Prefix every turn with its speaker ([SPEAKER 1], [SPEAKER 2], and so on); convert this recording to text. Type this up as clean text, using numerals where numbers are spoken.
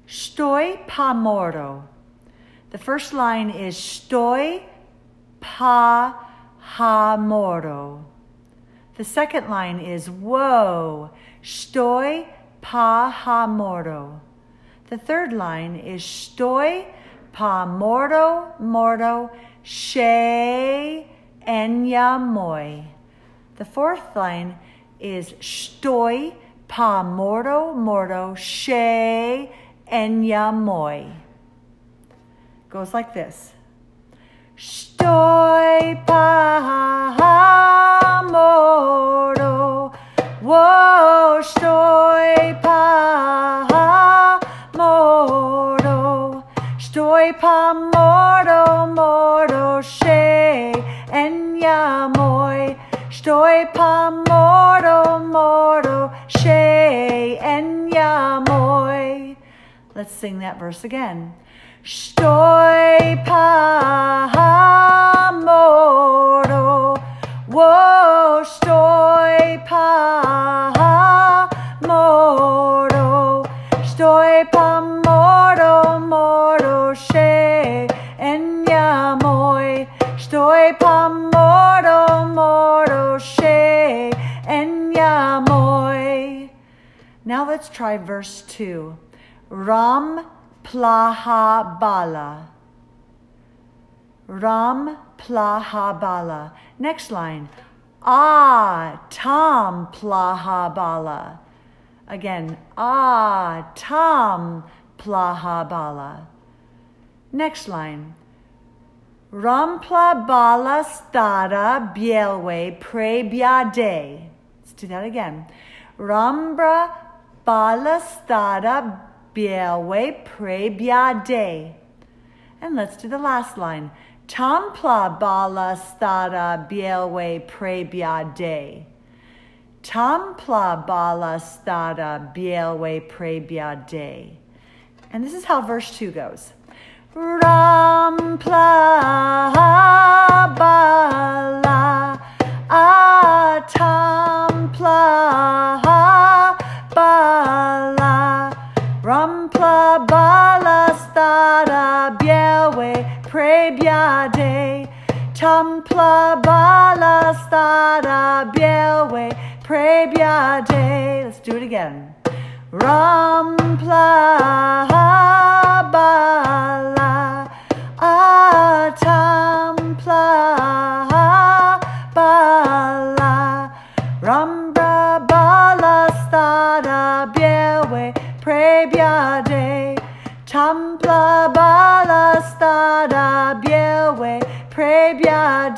[SPEAKER 1] Stoi pa morto. The first line is stoi pa ha morto. The second line is whoa, stoi pa ha morto. The third line is stoi pa morto morto she enya moi. The fourth line is stoi pa morto morto she enya moi. Goes like this. Stoi pa morto, whoa, stoi pa morto, stoi pa morto morto she enya moi, stoi pa morto morto she enya moi. Let's sing that verse again. Stoi pa morto, whoa, stoi pa morto, stoi pa morto morto she enya moi, stoi pa morto morto she enya moi. Now let's try verse 2. Ram plaha bala. Ram plaha bala. Next line. Tam plaha bala. Again. Tam plaha bala. Next line. Rampla bala stara bielwe prebiade. Let's do that again. Rambra bala stara bielwe prebiade. And let's do the last line. Tampla bala stara bielwe prebiade. Tampla bala stara bielwe prebiade. And this is how verse 2 goes. Rampla bala tampla bala. Rampla bala stara bielwe prebiade. Tampla bala stara bielwe prebiade. Let's do it again. Rampla bala tampla bala. Rambra bala stara bielwe prebiade. Tampla bala stara bielwe prebiade.